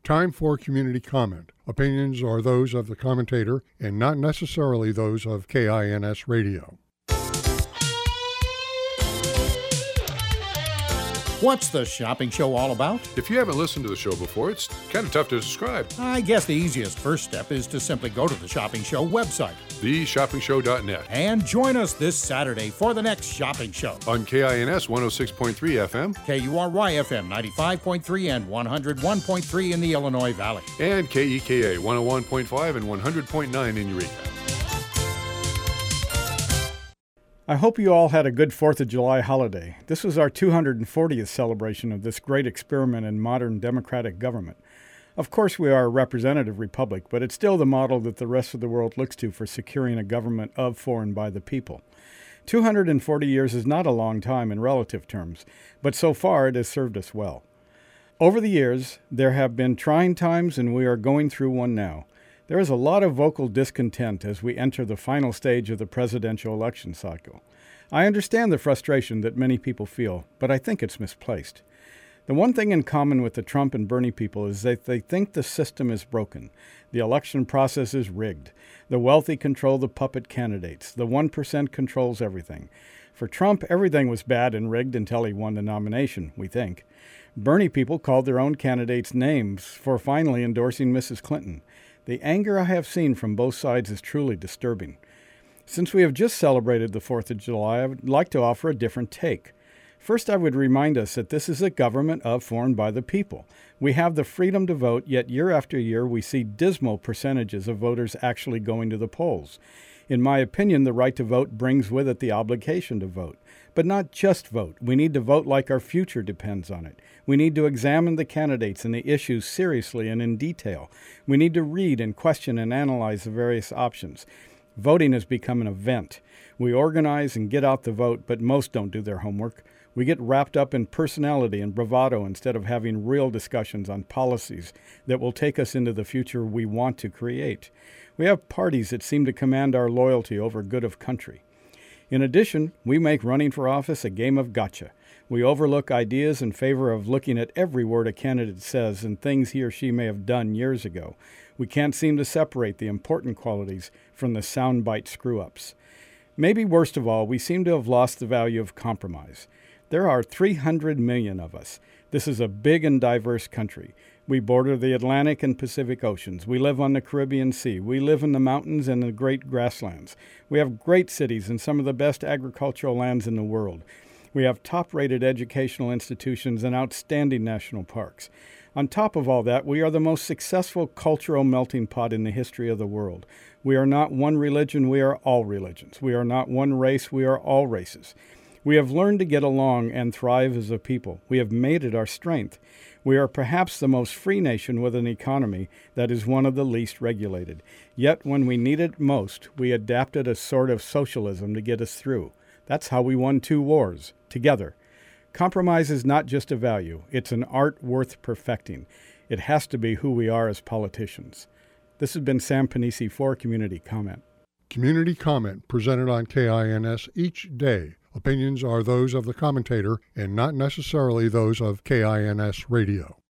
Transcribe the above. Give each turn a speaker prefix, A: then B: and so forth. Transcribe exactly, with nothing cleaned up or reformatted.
A: Time for community comment. Opinions are those of the commentator and not necessarily those of K I N S Radio.
B: What's the shopping show all about?
C: If you haven't listened to the show before, it's kind of tough to describe.
B: I guess the easiest first step is to simply go to the Shopping Show website,
C: the shopping show dot net,
B: and join us this Saturday for the next shopping show.
C: On K I N S one oh six point three F M,
B: K U R Y F M ninety-five point three and one oh one point three in the Illinois Valley,
C: and K E K A one oh one point five and one hundred point nine in Eureka.
D: I hope you all had a good fourth of July holiday. This was our two hundred fortieth celebration of this great experiment in modern democratic government. Of course, we are a representative republic, but it's still the model that the rest of the world looks to for securing a government of, for, and by the people. two hundred forty years is not a long time in relative terms, but so far it has served us well. Over the years, there have been trying times, and we are going through one now. There is a lot of vocal discontent as we enter the final stage of the presidential election cycle. I understand the frustration that many people feel, but I think it's misplaced. The one thing in common with the Trump and Bernie people is that they think the system is broken. The election process is rigged. The wealthy control the puppet candidates. The one percent controls everything. For Trump, everything was bad and rigged until he won the nomination, we think. Bernie people called their own candidates names for finally endorsing Missus Clinton. The anger I have seen from both sides is truly disturbing. Since we have just celebrated the fourth of July, I would like to offer a different take. First, I would remind us that this is a government of, for, and by the people. We have the freedom to vote, yet year after year we see dismal percentages of voters actually going to the polls. In my opinion, the right to vote brings with it the obligation to vote. But not just vote. We need to vote like our future depends on it. We need to examine the candidates and the issues seriously and in detail. We need to read and question and analyze the various options. Voting has become an event. We organize and get out the vote, but most don't do their homework. We get wrapped up in personality and bravado instead of having real discussions on policies that will take us into the future we want to create. We have parties that seem to command our loyalty over good of country. In addition, we make running for office a game of gotcha. We overlook ideas in favor of looking at every word a candidate says and things he or she may have done years ago. We can't seem to separate the important qualities from the soundbite screw-ups. Maybe worst of all, we seem to have lost the value of compromise. There are three hundred million of us. This is a big and diverse country. We border the Atlantic and Pacific Oceans. We live on the Caribbean Sea. We live in the mountains and the great grasslands. We have great cities and some of the best agricultural lands in the world. We have top-rated educational institutions and outstanding national parks. On top of all that, we are the most successful cultural melting pot in the history of the world. We are not one religion, we are all religions. We are not one race, we are all races. We have learned to get along and thrive as a people. We have made it our strength. We are perhaps the most free nation with an economy that is one of the least regulated. Yet when we needed it most, we adapted a sort of socialism to get us through. That's how we won two wars, together. Compromise is not just a value. It's an art worth perfecting. It has to be who we are as politicians. This has been Sam Panisi for Community Comment.
A: Community Comment presented on K I N S each day. Opinions are those of the commentator and not necessarily those of K I N S Radio.